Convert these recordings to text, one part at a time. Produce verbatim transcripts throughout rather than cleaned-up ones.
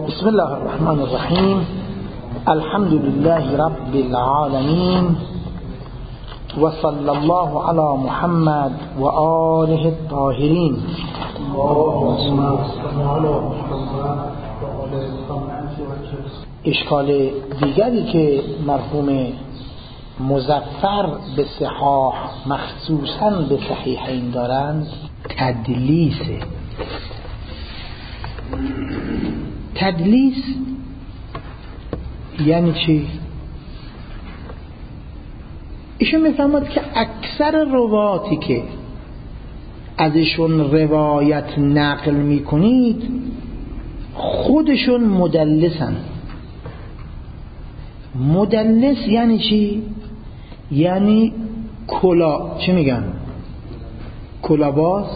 بسم الله الرحمن الرحیم. الحمد لله رب العالمین و صلی الله علی محمد و آله الطاهرین. اشکال دیگری که مرحوم مظفر به صحاح مخصوصاً به صحیحین دارند تدلیسه. تدلیس یعنی چی؟ ایشون میفهمد که اکثر رواتی که ازشون روایت نقل میکنید خودشون مدلسن. مدلس یعنی چی؟ یعنی کلا چی میگن؟ کلاباز.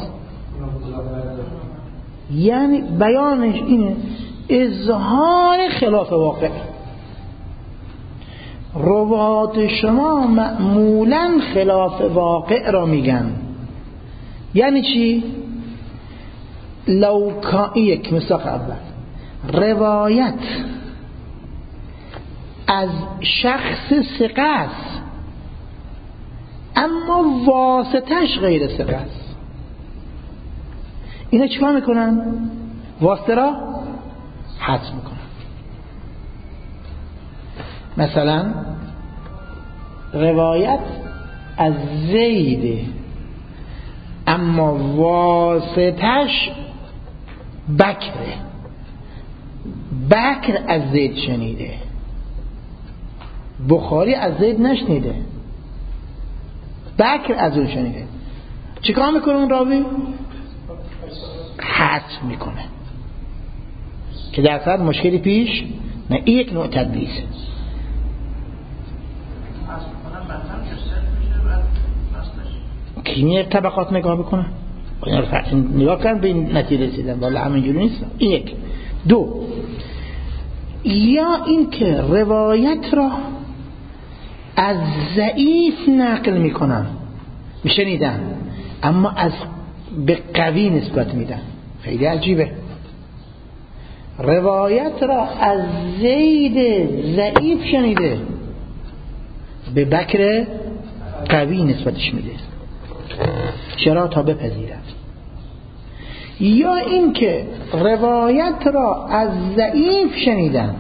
یعنی بیانش اینه اظهار خلاف واقع. روات شما معمولا خلاف واقع را میگن. یعنی چی؟ لو کا یک مثال اول روایت از شخص ثقه است اما واسطش غیر ثقه است، اینا چیکار میکنن؟ واسطه را حذف میکنن. مثلا روایت از زید اما واسطش بکره، بکر از زید شنیده، بخاری از زید نشنیده، بکر از اون شنیده. چیکار میکنه اون راوی؟ حذف میکنه که در صورت مشکلی پیش نه. این یک نوع تدلیسه. کیمی طبقات نگاه بکنه، نگاه کردن به این نتیجه رسیدن ولی همینجوری نیست. این یک. دو، یا این که روایت را از ضعیف نقل میکنن، میشنیدن اما از به قوی نسبت میدن. خیلی عجیبه. روایت را از زید ضعیف شنیده به بکر قوی نسبتش میده. چرا؟ تا بپذیرد. یا اینکه روایت را از ضعیف شنیدن،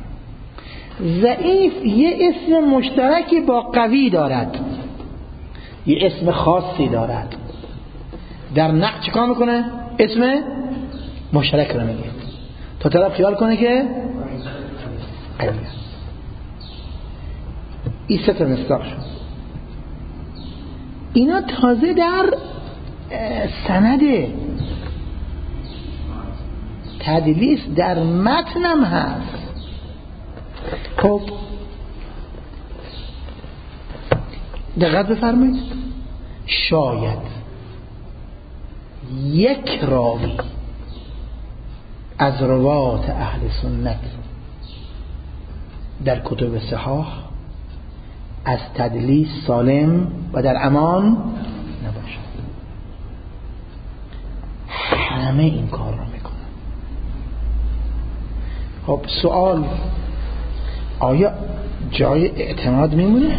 ضعیف یه اسم مشترکی با قوی دارد، یه اسم خاصی دارد. در نقد چیکار میکنه؟ اسم مشترک رو میگه تا طرف خیال کنه که قوی است. این سه تا مصداق شد. اینا تازه در سنده. تدلیس در متنم هست. خب دقت بفرمایید. شاید یک راوی از روات اهل سنت در کتب صحاح از تدلیس سالم و در امان نباشد. همه این کار را میکنن. خب سوال، آیا جای اعتماد میمونه؟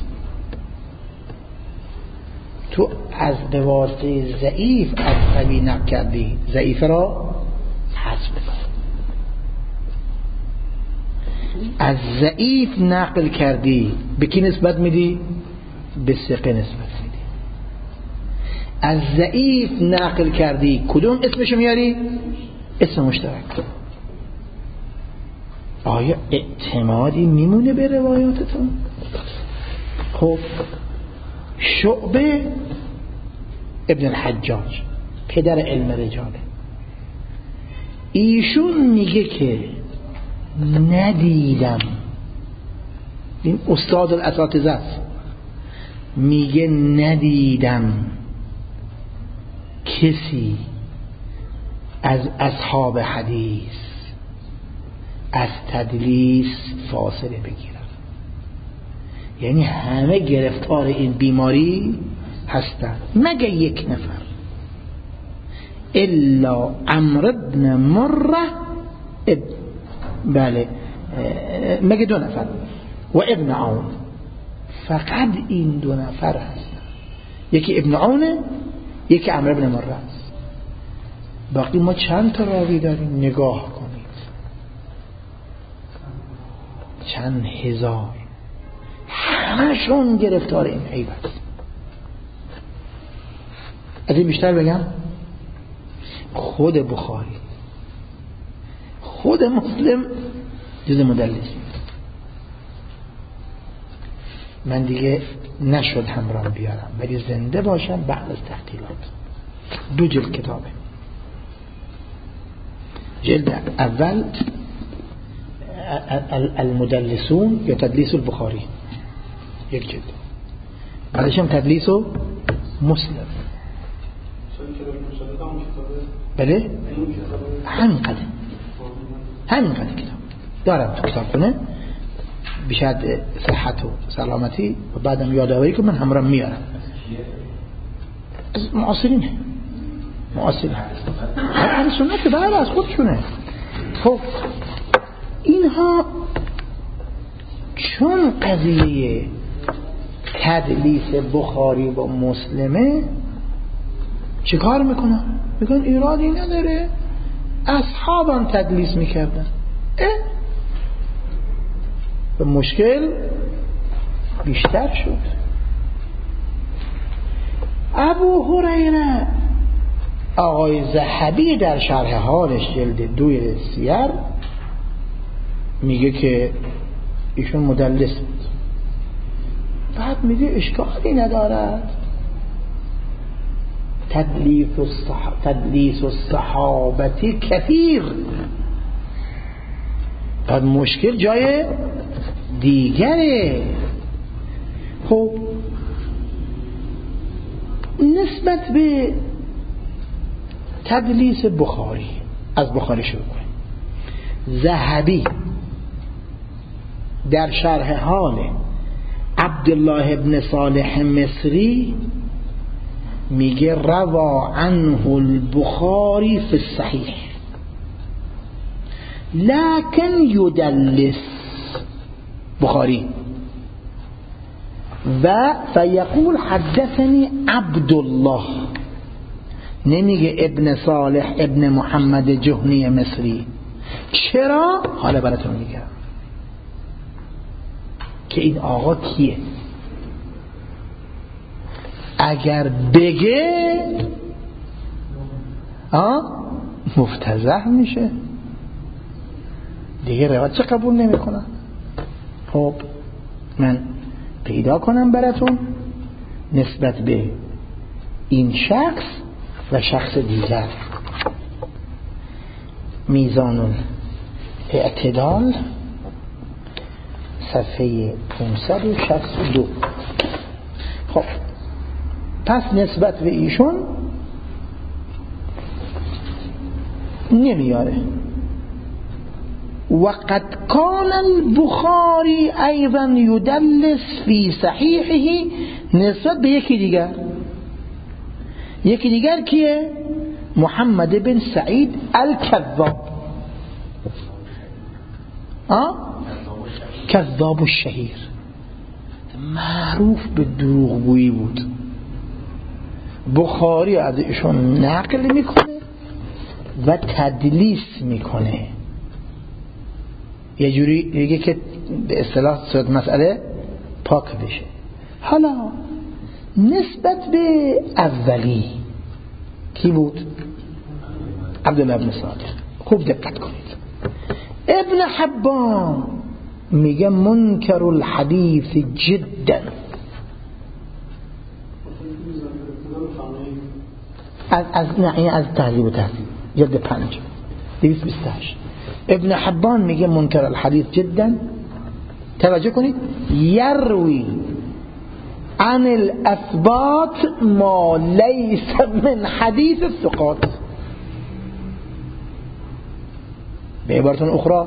تو از به واسطه ضعیف از قوی نقل کردی، ضعیف را حذف بکن. از ضعیف نقل کردی به کی نسبت میدی؟ به ثقه نسبت میدی. از ضعیف نقل کردی کدوم اسمشو میاری؟ اسم مشترک. آیا اعتمادی میمونه به روایاتتون؟ خب شعبه ابن الحجاج پدر علم رجاله، ایشون میگه که ندیدم، این استاد الاساتذه است، میگه ندیدم کسی از اصحاب حدیث از تدلیس فاصله بگیرن. یعنی همه گرفتار این بیماری هستن مگه یک نفر، الا عمرو بن مره بله مگه دو نفر و ابن عون، فقط این دو نفر هستن، یکی ابن عونه یکی عمرو بن مره است. باقی ما چند تا راوی داریم؟ نگاه کنید چند هزار، همشون گرفتار این عیب است. از این بیشتر بگم خود بخاری خود مسلم جز مدلسی. من دیگه نشد همراه بیارم ولی زنده باشم بعد از تحقیقات. دو جلد کتابه، جلد اول المدلسون یا تدلیس البخاری یک جلد، بعدش هم تدلیس مسلم. بله همین قدر همین قدر کتاب دارم تو کتاب کنه بشد صحت و سلامتی و بعدم یادآوری که من همراه میارم. از معاصرینه معاصرین اهل سنت بله از خودشونه. خب اینها چون قضیه تدلیس بخاری و مسلمه چه کار میکنن؟ میگن ایرادی نداره، اصحابان تدلیس میکردن. و مشکل بیشتر شد. ابو هریره آقای ذهبی در شرح حالش جلد دوی سیر میگه که ایشون مدلس بود. بعد میگه اشکالی ندارد، تدلیس الصح... تدلیس الصحابتی کثیر. بعد مشکل جای دیگره. خب نسبت به تدلیس بخاری، از بخاری شروع کنیم. ذهبی در شرح حال عبدالله ابن صالح مصری میگه روا عنه البخاری فی الصحیح لكن يدلس بخاری و فیقول حدثني عبدالله، نمیگه ابن صالح ابن محمد جهنی مصری. چرا؟ حالا براتون میگم که این آقا کیه. اگر بگه آه مفتضح میشه دیگه، روایت چه قبول نمی کنن. خب من پیدا کنم براتون نسبت به این شخص و شخص دیگر. میزان اعتدال صفحه پانصد و شصت و دو. خب پس نسبت به ایشون نمیاره. وقد كان البخاري ايضا يدلس في صحيحه نسبت به یکی دیگر. یکی دیگر کیه؟ محمد بن سعید الكذاب، آه کذاب الشهیر، معروف به دروغگویی بود. بخاری از ایشون نقل میکنه و تدلیس میکنه. یه جوری میگه که به اصطلاح صورت مسئله پاک بشه. حالا نسبت به اولی کی بود؟ عبدالله ابن صالح. خوب دقت کنید. ابن حبان میگه منکر الحدیث جدا. از از نه از تهذیب و تهذیب جلد پنج دویست و بیست و هشت. ابن حبان میگه منکر الحدیث جدا. توجه کنید. یروی عن الاثبات ما لیس من حدیث الثقات. به عبارت اخرى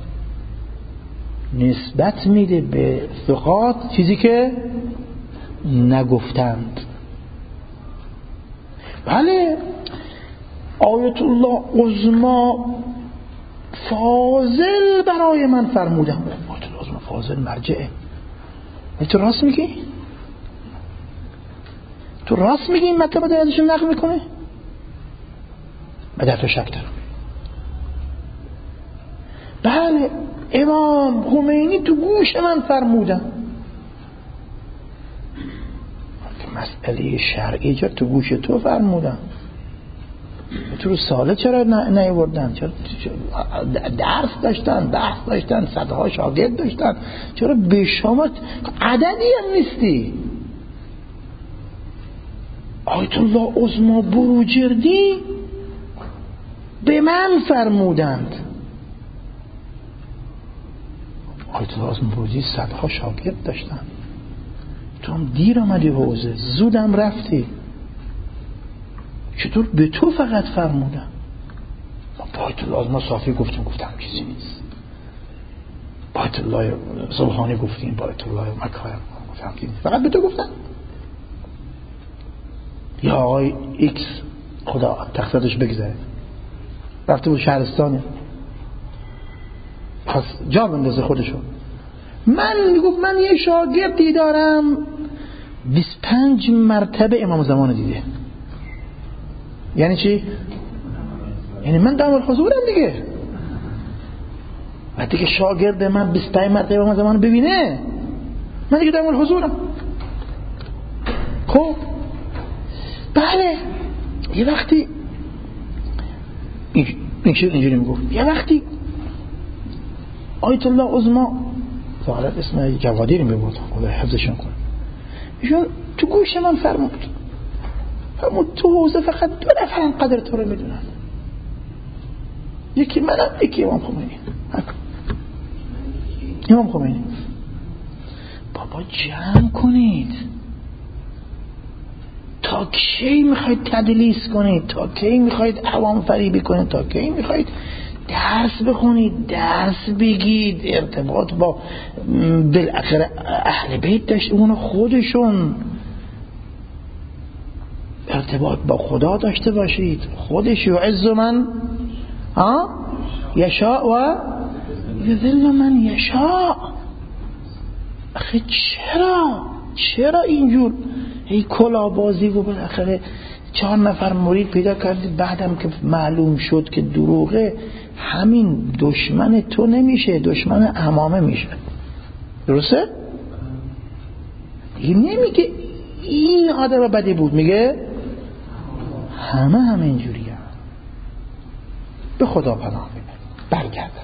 نسبت میده به ثقات چیزی که نگفتند. بله آیت الله عظما فاضل برای من فرمودن. آیت الله عظما فاضل مرجعه. تو راست میگی؟ تو راست میگی این مطلب رو ازشون نقل میکنه؟ من در تو شک دارم. بله امام خمینی تو گوش من فرمودن. مسئله شرعی چرا تو گوش تو فرمودن؟ تو رو ساله چرا نیاوردن؟ چرا درس داشتن، بحث داشتن، صدها شاگرد داشتن، چرا به شما عددی هم نیستی؟ آیت الله عظما بروجردی به من فرمودند. آیت الله عظما بروجردی صدها شاگرد داشتن، تو هم دیر آمدی حوزه، زودم رفتی، چطور به تو فقط فرمودن؟ با آیت الله عظما صافی گفتیم، گفتم چیزی نیست. با آیت الله سبحانی گفتیم، با آیت الله مکارم گفتم چیزی نیست، فقط به تو گفتم. یا آقای ایکس خدا تقصیرش بگذاره رفته بود شهرستانه، پس جا بندازه خودشو. من میگفت من یه شاگردی دارم بیست و پنج مرتبه امام زمان دیده. یعنی چی؟ یعنی من دام الحضورم دیگه. وقتی که شاگرد من بیست و پنج مرتبه امام زمان ببینه، من دیگه دام الحضورم. خب بله یه وقتی اینجوری میگفت، یه وقتی آیت الله عظما ظاهرت اسم جوادی رو میبود، خدا حفظشون کنه، ایشون تو گوش من فرمود فرمود تو حوزه فقط دو نفر قدر تو رو میدونن، یکی منم یکی امام خمینی. امام خمینی بابا جمع کنید، تا کی میخواید تدلیس کنید؟ تا کی میخواید عوام فریبی کنید؟ تا کی میخواید درس بخونید، درس بگید، ارتباط با بالاخره اهل بیت داشت، اون خودشون ارتباط با خدا داشته باشید. خودش یعز من ها یشاء و یذل من یشاء. اخی چرا چرا اینجور هی کلابازی و بالاخره چهار نفر مرید پیدا کردید، بعدم که معلوم شد که دروغه، همین دشمن تو نمیشه، دشمن عمامه میشه. درسته؟ این نمیگه این آدم بدی بود، میگه همه همه اینجوری هم. به خدا پناه میبرم. برگردم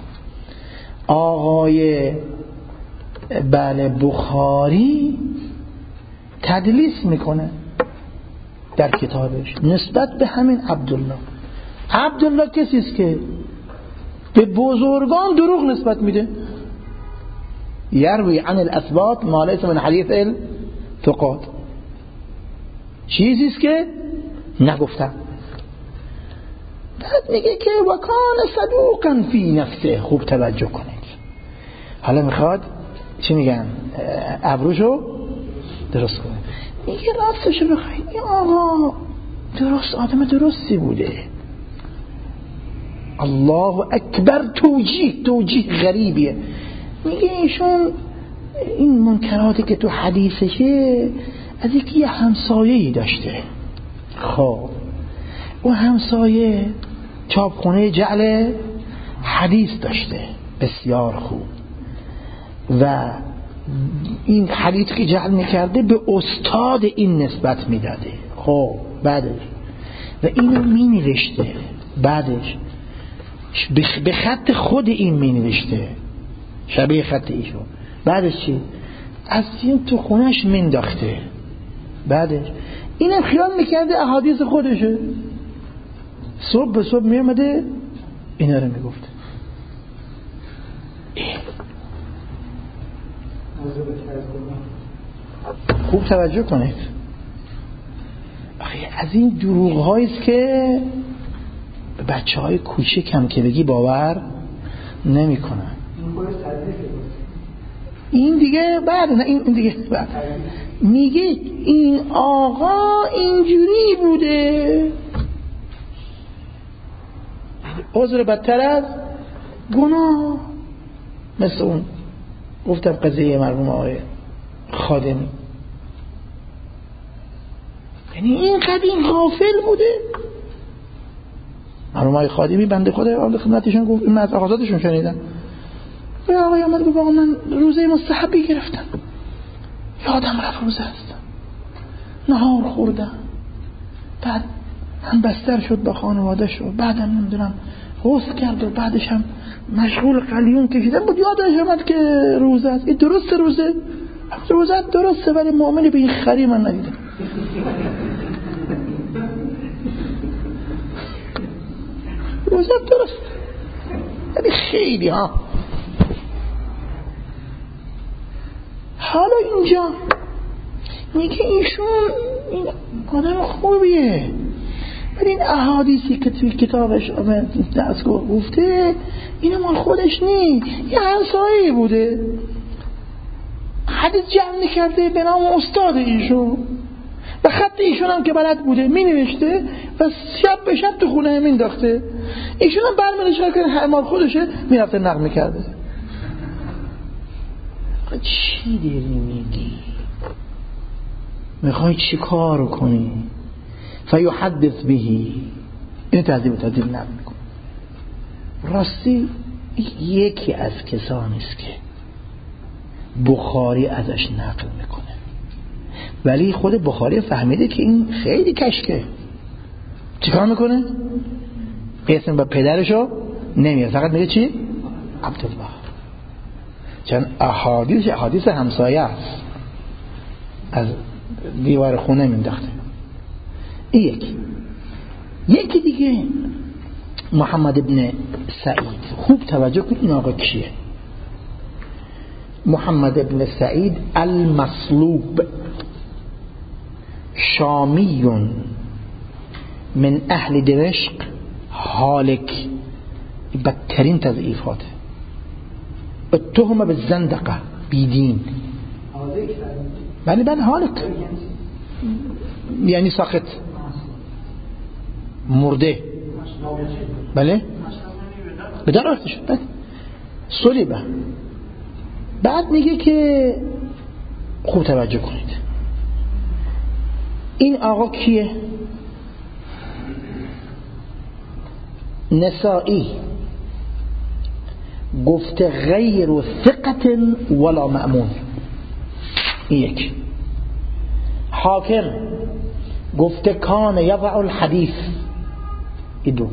آقای بله بخاری تدلیس میکنه در کتابش نسبت به همین عبدالله. عبدالله کسیست که به بزرگان دروغ نسبت میده، یروی عن الاثبات ما لیس من حدیث الثقات، چیزیست که نگفتم. بعد میگه که وکان صدوقا فی نفسه. خوب توجه کنید، حالا میخواد چی میگن ابروشو درست کنه. میگه راستشو بخواید این آقا درست آدم درستی بوده. الله اکبر توجیه توجیه غریبیه. میگه ایشون این منکراتی که تو حدیثشه از یکی یه همسایه‌ای داشته. خب اون همسایه چاپخونه جعل حدیث داشته بسیار خوب، و این حدیث که جعل میکرده به استاد این نسبت میداده. خب بعدش و اینو مینوشته، بعدش به خط خود این مینوشته شبیه خط ایشون. بعدش چی؟ از این تو خونش مینداخته. بعدش اینم خیال میکرده احادیث خودشه، صبح به صبح میامده اینا رو میگفته. خوب توجه کنید. آخه از این دروغ هاییست که بچه های کوچیک هم که بگی باور نمی کنن. این دیگه بعد نه این دیگه بعد میگه این آقا اینجوری بوده. عذر بدتر از گناه. مثل اون گفتم قضیه مرحوم آقای خادمی، یعنی این قدیم غافل بوده. مرحوم آقای خادمی بنده خدا خدمتشون گفت، این از آقازاتشون شنیدم، یا آقای آمد گفت آقا من روزه مستحبی گرفتم، یادم رفت روزه هستم، نهار خوردم، بعد هم بستر شد با خانواده شد، بعدم نمیدونم غسل کرد و بعدش هم مشغول قلیون کشیدن بود، یادش آمد که روزه است. این درست روزه روزه درسته، ولی مؤمنی به این خری من ندیدم. روزه درست، ولی خیلی ها. حالا اینجا میگه ایشون این آدم خوبیه، ولی این احادیثی که توی کتابش دست گفته اینو مال خودش نی، یه همسایه‌ای بوده حدیث جمع نکرده به نام استاد ایشون و خط ایشون هم که بلد بوده می نوشته و شب به شب تو خونه همین داخته، ایشون هم برمی نشد که مال خودشه می رفته نقل میکرده. چی داری میگی؟ میخوای چی کار کنی؟ فیحدث بهی، این تهذیب و تهذیب نقل میکن. راستی یکی از کسانی است که بخاری ازش نقل میکنه، ولی خود بخاری فهمیده که این خیلی کشکه، چیکار میکنه؟ اسم با پدرشو نمیاد، فقط میگه چی؟ عبدالله، چون احادیث احادیث همسایه است، از دیوار خونه مینداخته. این یکی. یکی دیگه محمد ابن سعید، خوب توجه کن این آقا کیه. محمد ابن سعید المصلوب، شامی من اهل دمشق، هالک، بدترین تضعیفاته، اتهم بالزندقه، بیدین. بله بله هالک یعنی ساخت، مرده، بله بدار رفته شد، بله صلیبه. بعد میگه که خوب توجه کنید این آقا کیه؟ نسائی گفته غیر ثقة ولا مأمون، این یک. حاکم گفته کان یضع الحدیث، این دو.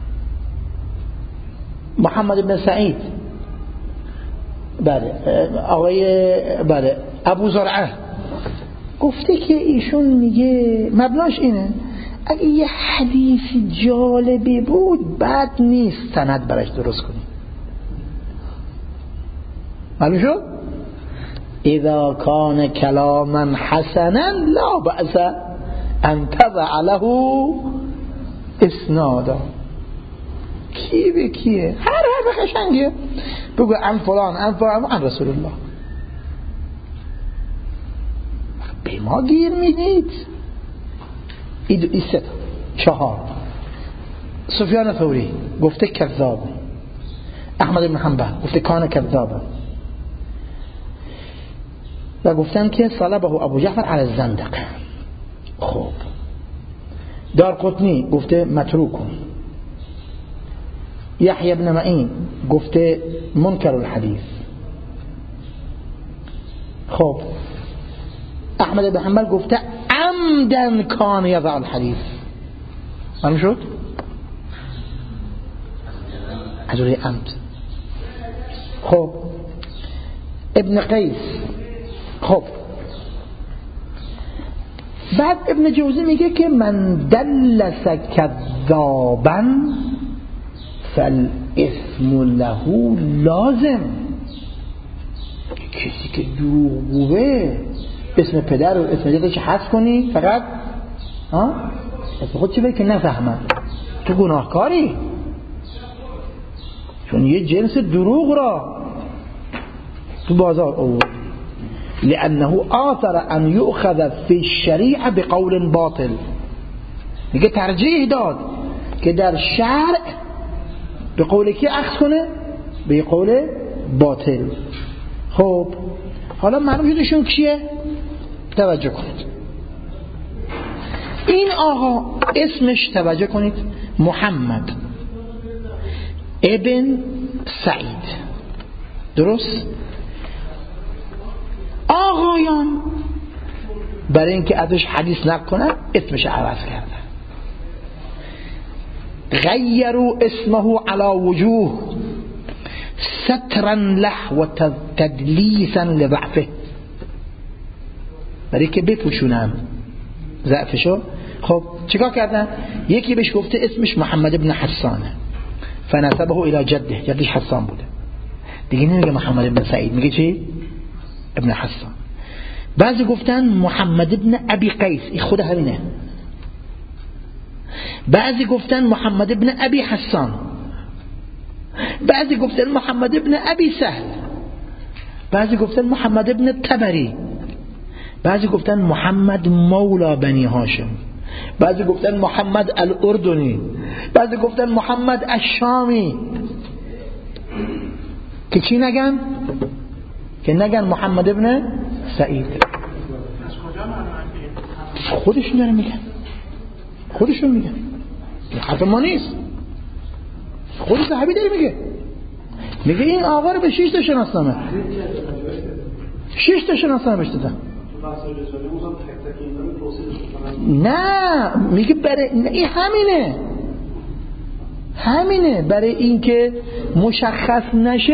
محمد بن سعید بله آقای بله ابو زرعه گفته که ایشون میگه مبناش اینه اگه یه حدیث جالبی بود بد نیست سند براش درست کنی. معلوم شد؟ اذا کان کلاما حسنا لا بأس ان تضع له اسنادا. کی به کیه؟ هر حرف قشنگه بگو عن فلان عن فلان عن رسول الله. به ما گیر میدید. این سه چهار. سفیان ثوری گفته کذاب، احمد بن حنبل گفته کان کذاب و گفتن که صلبه ابو جعفر علی الزندقه. خب دارقطنی گفته متروک، یحیی بن معین گفته منکر الحدیث. خب احمد بن حنبل گفته عمدن کان یضع الحدیث. معلوم شد؟ حضوری عمد. خب ابن قیس. خب بعد ابن جوزی میگه که من دلس کذابا فالاسم له لازم. کسی که دروغگوه اسم پدر و اسم جدش حذف کنی فقط ها اسم خود چی بگی که نفهمن تو گناهکاری، چون یه جنس دروغ را تو بازار آورد. لأنه آثر أن يؤخذ في الشريعة بقول باطل. میگه ترجیح داد که در شرع به قول کی اخذ کنه؟ به قول باطل. خب حالا معلوم شدشون کیه؟ توجه کنید این آقا اسمش، توجه کنید، محمد ابن سعید، درست؟ آقایان برای اینکه ازش حدیث نکنن اسمش عوض کردن، غیروا اسمه علی وجوه سترا له و تدلیسا لضعفه، برای که بپوشونن ضعفشو. خب چیکار کردن؟ یکی بهش گفته اسمش محمد ابن حسانه فنسبه الى جده، جدش حسان بوده، دیگه نمیگه محمد ابن سعید، میگه چی؟ ابن حسان. بعضی گفتن محمد ابن ابی قیس، این خود همینه. بعضی گفتن محمد ابن ابی حسان، بعضی گفتن محمد ابن ابی سهل، بعضی گفتن محمد ابن تبری، بعضی گفتن محمد مولا بنی هاشم، بعضی گفتن محمد الاردنی، بعضی گفتن محمد الشامی. که چی نگن؟ که نگن محمد ابن سعید. خودشون داره میگن، خودشون میگن، حرف ما نیست، خود صحابی داره میگه. میگه این آقا رو به شش تا شناسنامه شش تا شناسنامه بهش دادن. نه میگه برای این همینه همینه برای اینکه مشخص نشه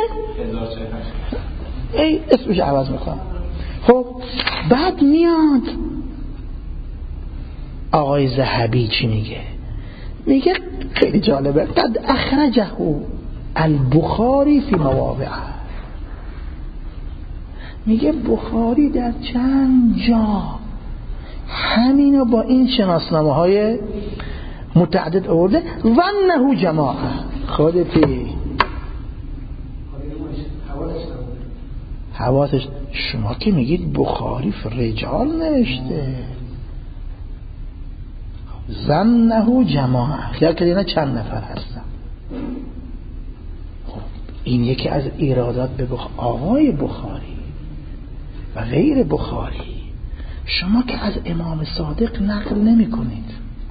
ای اسمش عوض میکنم. خب بعد میاد آقای ذهبی چی میگه؟ میگه خیلی جالبه، قد اخرجه البخاری فی مواضع، میگه بخاری در چند جا همینو با این شناسنامه های متعدد آورده. ظنه جماعه، خودتی حواسش. شما که میگید بخاری رجال نوشته، ظنه جماعه، خیال که اینا چند نفر هستن. خب این یکی از ایرادات به بخ... آقای بخاری و غیر بخاری. شما که از امام صادق نقل نمی کنید،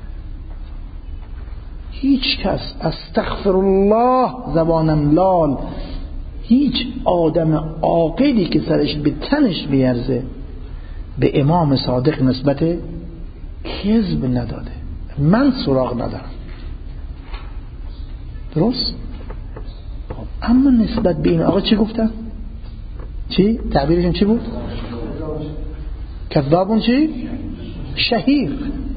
هیچ کس استغفر الله زبانم لال، هیچ آدم عاقلی که سرش به تنش بیارزه به امام صادق نسبت کذب نداده. من سراغ ندارم، درست؟ اما نسبت به این آقا چی گفتن؟ چی؟ تعبیرشون چی بود؟ کذابون چی؟ شهیر.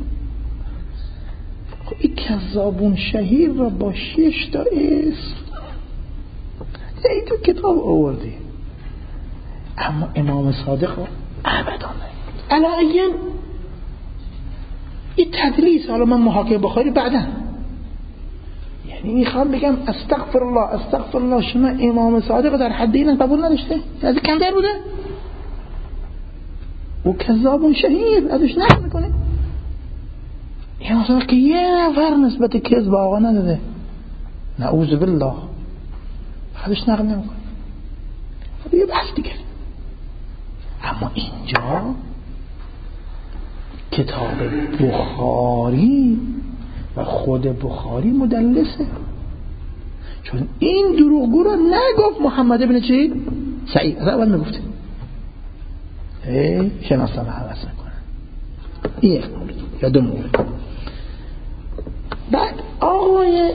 خب این کذابون شهیر را با شش تا اسم ای تو کتاب آوردی، اما امام صادق رو ابدا نگفت. علاین این تدلیس. حالا من محاکمه بخاری بعدن، یعنی میخوام بگم استغفر الله استغفر الله، شما امام صادق در حد این قبول نداشته؟ از کم در بوده و کذاب شهید ازش نقل میکنه. امام صادق که یه نفر نسبت کذب آقا نداده، نعوذ بالله، ازش نقل نمیکنه. خب یه بحث دیگه. اما اینجا کتاب بخاری و خود بخاری مدلسه، چون این دروغگو رو نگفت محمد ابن چی؟ سعید. از اول میگفته ای شناسنامه حوض نکنن. این یک مورد یا دو مورد. بعد آقای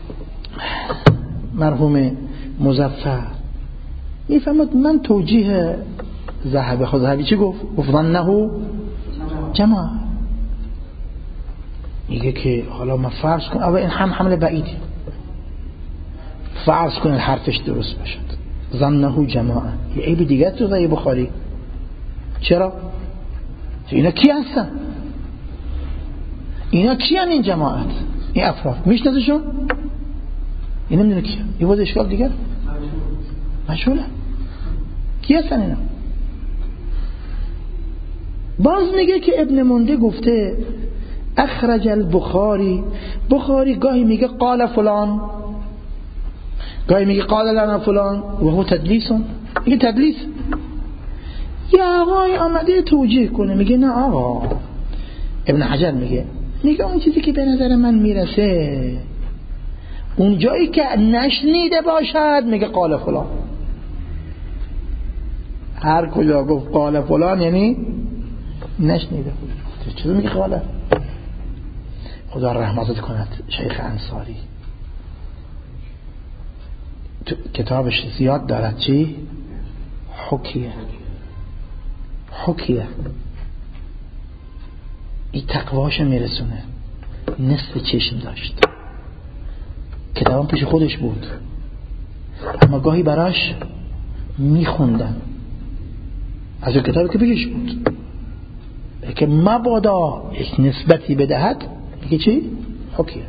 مرحوم مظفر میفهمد من توجیه ذهبی. خود ذهبی چی گفت؟ گفت ظنه جماعه. میگه که حالا ما فرض کن، اول این هم حمله بعیدی، فرض کن حرفش درست باشد، ظنه جماعه، یه عیب دیگه تو صحیح بخاری. چرا؟ اینا کی هستن؟ اینا کی هستن این جماعت؟ این افراد میشناسشون؟ این نمیدونه کی. یه وضع اشکال دیگر مشهوله. کی هستن اینا؟ باز میگه که ابن منده گفته اخرج البخاری، بخاری گاهی میگه قال فلان، گاهی میگه قال لنا فلان و هو تدلیسون، میگه تدلیس. یا آقای آمده توجیه کنه، میگه نه آقا. ابن حجر میگه میگه اون چیزی که به نظر من میرسه اون جایی که نشنیده باشد میگه قال فلان. هر کجا گفت قال فلان یعنی نشنیده بود. چطور میگه قال؟ خدا رحمتت کند شیخ انصاری کتابش زیاد دارد چی؟ حکیه. حکیه این تقواش میرسونه. نصف چشم داشت، کتابم پیش خودش بود، اما گاهی براش میخوندن از اون کتابی که پیشش بود که مبادا یک نسبتی بدهد. میگه چی؟ حکیه.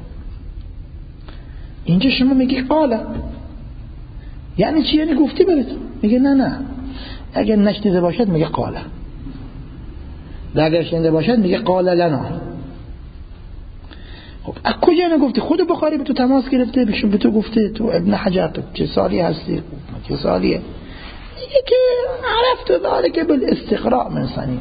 اینجا شما میگی قاله یعنی چی؟ یعنی گفتی برید. میگه نه نه، اگر نشنیده باشد میگه قاله، اگر شنیده باشد میگه قال لنا. خب از کجا نگفتی؟ خود بخاری به تو تماس گرفته، بهشون به تو گفته تو ابن حجر تو چه سالی هستی؟ چه سالیه؟ میگه که عرفت ذلك بالاستقراء من صنیعی،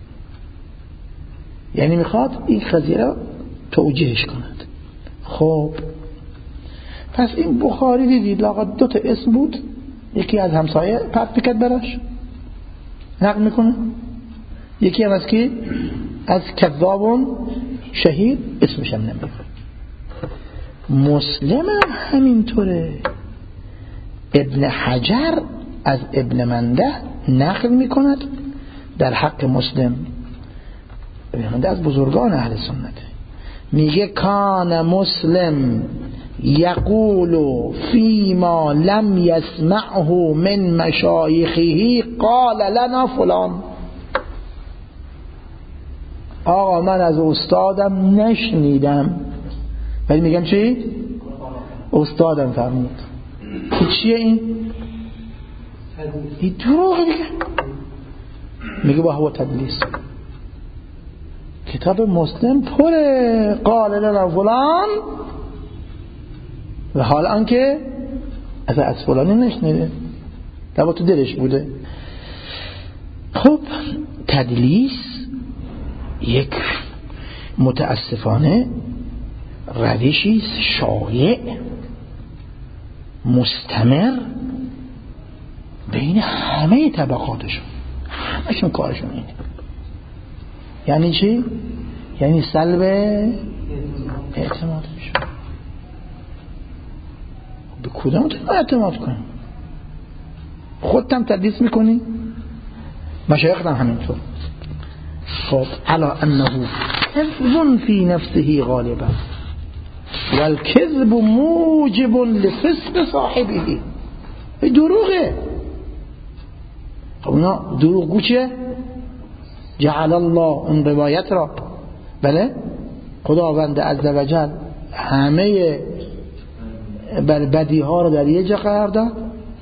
یعنی میخواد این قضیه رو توجیهش کند. خب پس این بخاری دیدید لاغت دو تا اسم بود، یکی از همسایه پرت میکرد براش نقل میکنه، یکی هم از کی؟ از کذابون شهید اسمش هم نمیگه. مسلم هم همینطوره. ابن حجر از ابن منده نقل میکند در حق مسلم. ابن منده از بزرگان اهل سنت میگه کان مسلم یقول فیما لم یسمعه من مشایخه قال لنا فلان. آقا من از استادم نشنیدم ولی میگم چی؟ استادم فرمود. چیه این؟ این دروغه دیگه. میگه با هو تدلیس. کتاب مسلم پر قال لنا فلان و حال آنکه از از فلانی نشنیده، لابد تو دلش بوده. خب تدلیس یک متاسفانه روشی شایع مستمر بین همه طبقاتشون، همشون کارشون اینه. یعنی چی؟ یعنی سلب اعتمادشون. به کدام تو اعتماد کنی؟ خودت هم تدلیس میکنی، مشایخت هم همینطور. خب علا انه کذب فی نفسه غالبا والکذب موجب لفسق صاحبه. این دروغه. خب اونا دروغگو چیه؟ جعل الله اون روایت را، بله خداوند عزوجل همه بدی ها رو در یه جا قرار داد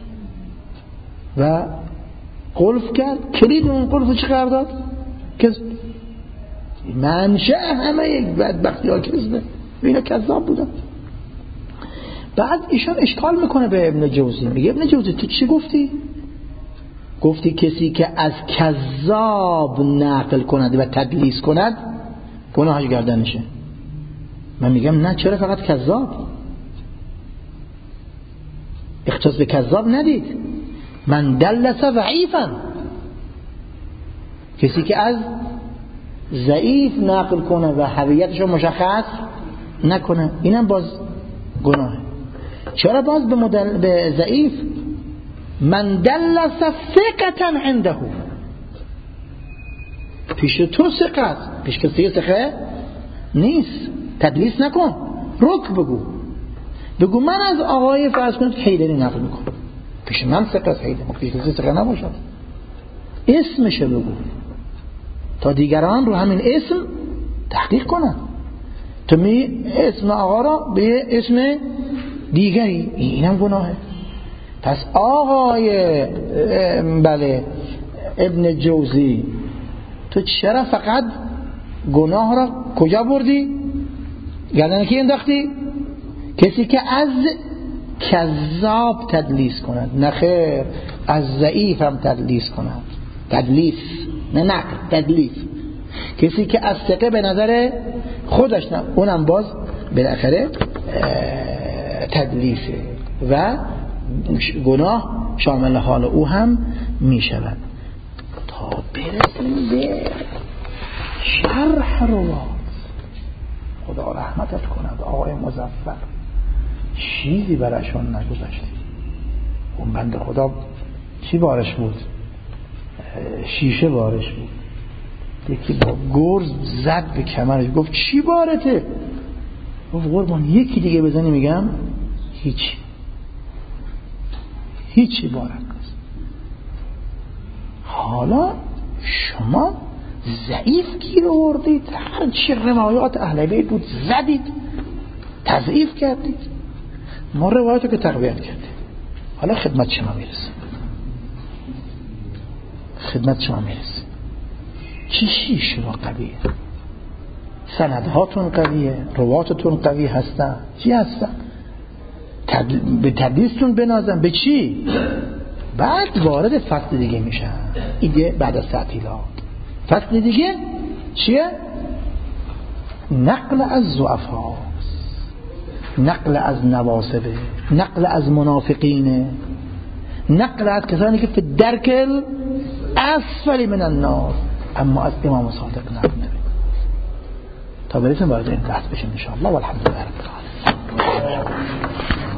و قلف کرد. کلید اون قلف رو چی قرار داد؟ کذب. منشأ همه یک بدبختی ها کذبه. اینا کذاب بودن. بعد ایشان اشکال میکنه به ابن جوزی، میگه ابن جوزی تو چی گفتی؟ گفتی کسی که از کذاب نقل کند و تدلیس کند گناهش گردنشه. من میگم نه، چرا فقط کذاب؟ اختصاص به کذاب ندید. من دلس ضعیفا، کسی که از ضعیف نقل کنه و هویتش رو مشخص نکنه اینم باز گناهه. چرا باز به, مدل... به ضعیف؟ من دلس ثقتا عنده، پیش تو ثقت، پیش کسی ثقه نیست. تدلیس نکن، رک بگو. بگو من از آقای فرض کنید حیدری نقل میکنم، پیش من ثقت حیدری، پیش کسی ثقه نباشد. اسمش بگو تا دیگران رو همین اسم تحقیق کنن. تو می اسم آقا را به اسم دیگری، اینم گناهه. پس آقای بله ابن جوزی تو چرا فقط گناه را کجا بردی؟ گردن کی انداختی؟ کسی که از کذاب تدلیس کند، نه خیر از ضعیف هم تدلیس کند. تدلیس نه نقل، تدلیس. کسی که از ثقه به نظر خودش نه، اونم باز بالاخره تدلیسه و گناه شامل حال او هم می شود. تا برسیم به شرح روات. خدا رحمتت کند آقای مظفر، چیزی براشون نگذاشتی. اون بند خدا چی بارش بود؟ شیشه بارش بود. یکی با گرز زد به کمرش، گفت چی بارته؟ گفت قربان یکی دیگه بزنی میگم هیچی هیچی بارم نیست. حالا شما ضعیف گیر آوردید، هر چی روایات اهل بیت بود زدید، تضعیف کردید. ما روایاتو که تقویت کردیم، حالا خدمت شما میرسیم، خدمت شما میرسیم. چی چی شما قویه؟ سندهاتون قویه، رواتتون قوی هستن. چی هستن؟ تد... به تدلیستون بنازن. به چی؟ بعد وارد فصل دیگه میشن. ایده بعد از تعطیلات فصل دیگه چیه؟ نقل از ضعفا، نقل از نواصبه، نقل از منافقینه، نقل از کسانی که فی الدرک اسفل من النار، اما از امام صادق نقل نمید. تا برسیم وارد این بحث بشیم ان شاء الله. والحمد لله رب العالمین.